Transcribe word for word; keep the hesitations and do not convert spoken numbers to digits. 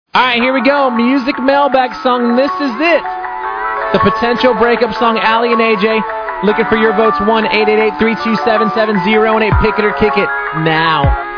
All right, here we go. Music mailbag song. This is it. The potential breakup song, Allie and A J. Looking for your votes. one eight eight eight, three two seven, seven zero one eight. Pick it or kick it now.